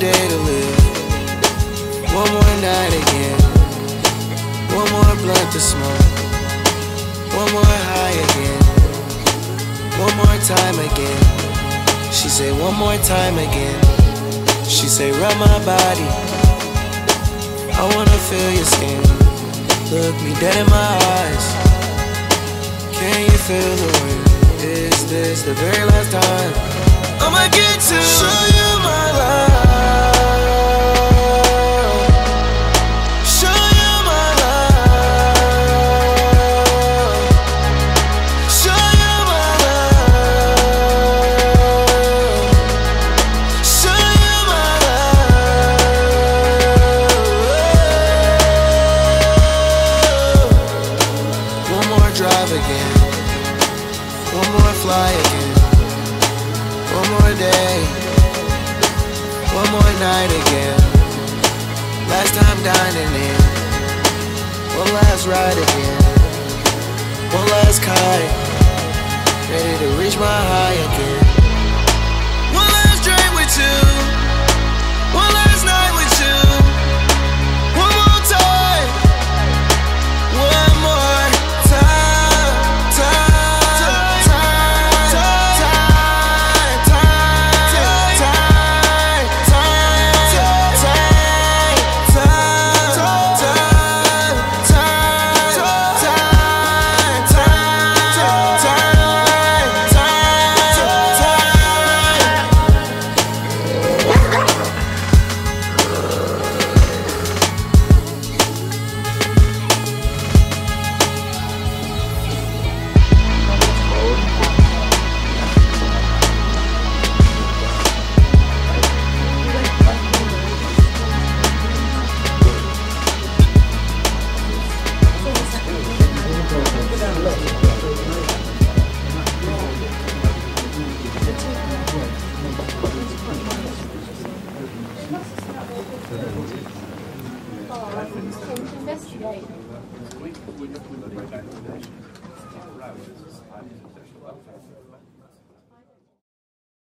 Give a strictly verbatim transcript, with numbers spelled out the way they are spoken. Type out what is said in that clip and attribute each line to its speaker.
Speaker 1: day to live, one more night again, one more blunt to smoke, one more high again, one more time again. She say one more time again. She say rub my body, I wanna feel your skin. Look me dead in my eyes, can you feel the wind? Is this the very last time I'ma get to show you my love? Show you my love. Show you my love. Show you my love. One more drive again, one more fly again, one more day, one more night again. Last time dining in, one last ride again, one last kite, ready to reach my high again. One last drink with you, one last night with you, one more time, one more time, time, time, time, time, time, time,
Speaker 2: Investigate.